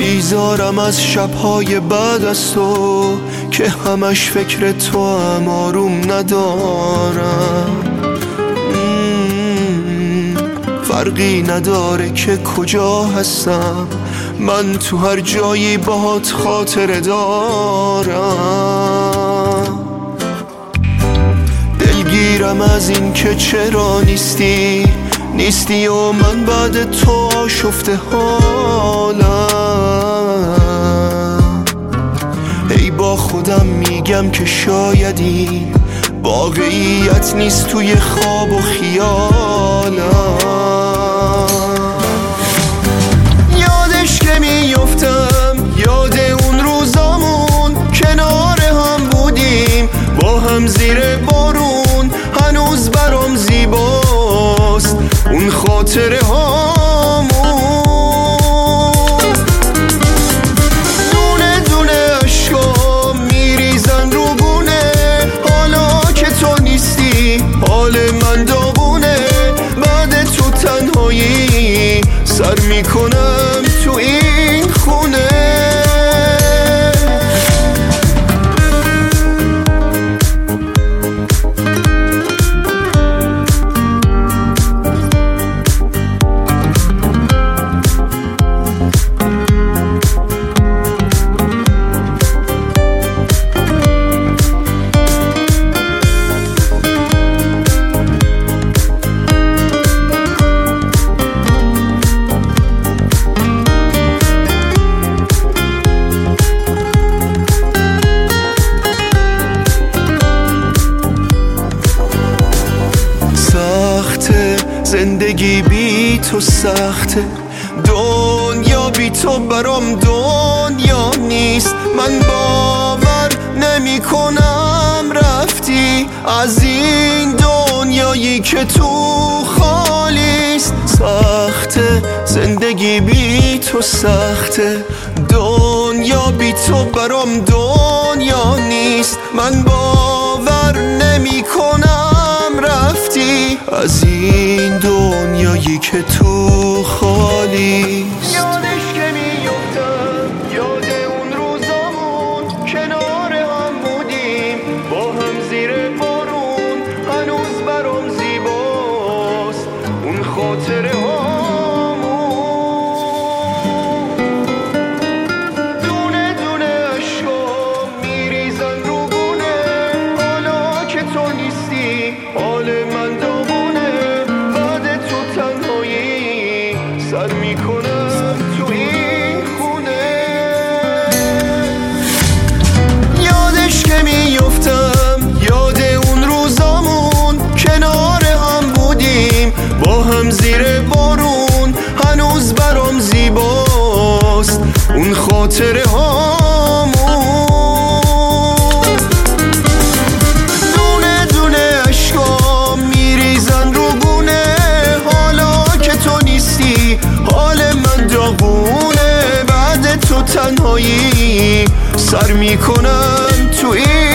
بیزارم از شبهای بعد از تو که همش فکر تو هم آروم ندارم. فرقی نداره که کجا هستم، من تو هر جایی باهات خاطره دارم. دلگیرم از این که چرا نیستی و من بعد تو آشفته حالم. ای با خودم میگم که شاید این واقعیت نیست توی خواب و خیالم. یادش که میفتم یاد اون روزامون کنار هم بودیم با هم زیر بارون، هنوز برام زیباست اون خاطره هامون. دونه دونه عشقام میریزن رو گونه، حالا که تو نیستی حال من داغونه. بعد تو تنهایی سر میکنم تو این خونه. زندگی بی تو سخته، دنیا بی تو برام دنیا نیست. من باور نمی کنم رفتی از این دنیایی که تو خالیست. سخته زندگی بی تو سخته، دنیا بی تو برام دنیا نیست. من باور نمی کنم رفتی از این دنیایی که تو خالیست. یادش که میفتم یاد اون روزامون کنار هم بودیم با هم زیر بارون، هنوز برام زیباست اون خاطره هامون. دونه دونه عشقام میریزن رو گونه، حالا که تو نیستی حال من داغونه. بعد تو تنهایی سر میکنم تو این خونه. یادش که میفتم یاد اون روزامون کنار هم بودیم با هم زیر بارون، هنوز برام زیباست اون خاطره هامون. دونه دونه عشقام میریزن رو گونه، حالا که تو نیستی حال من داغونه. بعد تو تنهایی سر میکنم تو این